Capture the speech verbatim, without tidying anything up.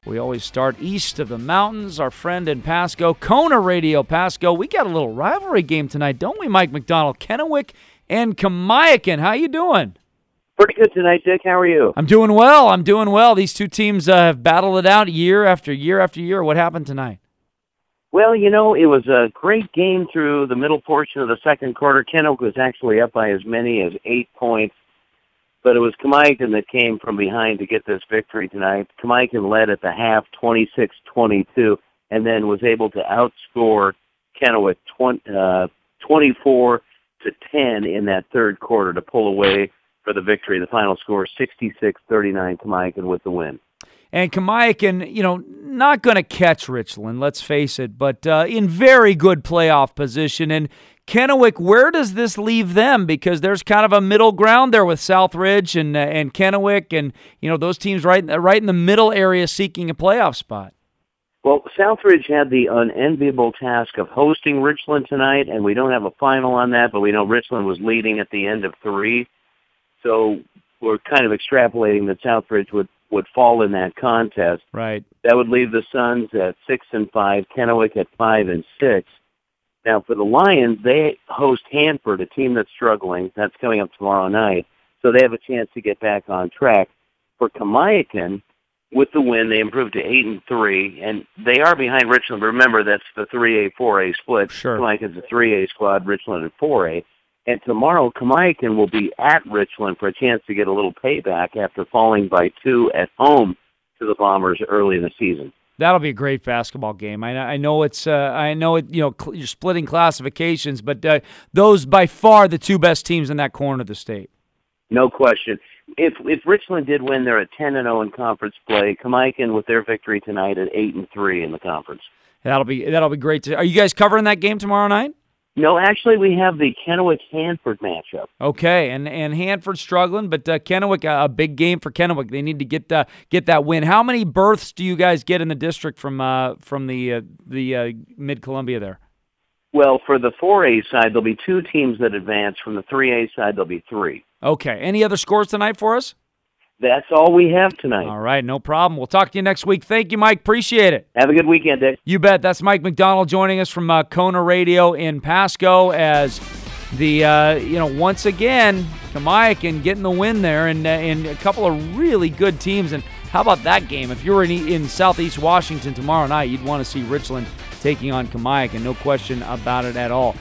We always start east of the mountains. Our friend in Pasco, Kona Radio Pasco. We got a little rivalry game tonight, don't we, Mike McDonald? Kennewick and Kamiakin. How you doing? Pretty good tonight, Dick. How are you? I'm doing well. I'm doing well. These two teams uh, have battled it out year after year after year. What happened tonight? Well, you know, it was a great game through the middle portion of the second quarter. Kennewick was actually up by as many as eight points, but it was Kamiakin that came from behind to get this victory tonight. Kamiakin led at the half twenty-six twenty-two and then was able to outscore Kennewick twenty-four to ten in that third quarter to pull away for the victory. The final score, sixty-six thirty-nine, Kamiakin with the win. And Kamiakin, you know, not going to catch Richland, let's face it, but uh, in very good playoff position. And Kennewick, where does this leave them? Because there's kind of a middle ground there with Southridge and uh, and Kennewick, and you know those teams right right in the middle area seeking a playoff spot. Well, Southridge had the unenviable task of hosting Richland tonight, and we don't have a final on that, but we know Richland was leading at the end of three. So we're kind of extrapolating that Southridge would, would fall in that contest. Right. That would leave the Suns at six and five, Kennewick at five and six. Now for the Lions, they host Hanford, a team that's struggling. That's coming up tomorrow night. So they have a chance to get back on track. For Kamiakin, with the win, they improved to eight and three, and they are behind Richland. Remember, that's the three A, four A split. Sure. Kamiakin's a three A squad, Richland at four A. And tomorrow, Kamiakin will be at Richland for a chance to get a little payback after falling by two at home to the Bombers early in the season. That'll be a great basketball game. I, I know it's. Uh, I know it. You know, cl- you're splitting classifications, but uh, those by far the two best teams in that corner of the state. No question. If if Richland did win, they're at ten and zero in conference play. Kamiakin with their victory tonight at eight and three in the conference. That'll be that'll be great. To, are you guys covering that game tomorrow night? No, actually, we have the Kennewick-Hanford matchup. Okay, and and Hanford struggling, but uh, Kennewick, a, a big game for Kennewick. They need to get uh, get that win. How many berths do you guys get in the district from uh, from the uh, the uh, Mid Columbia there? Well, for the four A side, there'll be two teams that advance. From the three A side, there'll be three. Okay. Any other scores tonight for us? That's all we have tonight. All right, no problem. We'll talk to you next week. Thank you, Mike. Appreciate it. Have a good weekend, Dick. You bet. That's Mike McDonald joining us from uh, Kona Radio in Pasco as the, uh, you know, once again, Kamiakin getting the win there and, uh, and a couple of really good teams. And how about that game? If you were in, in Southeast Washington tomorrow night, you'd want to see Richland taking on Kamiakin. No question about it at all.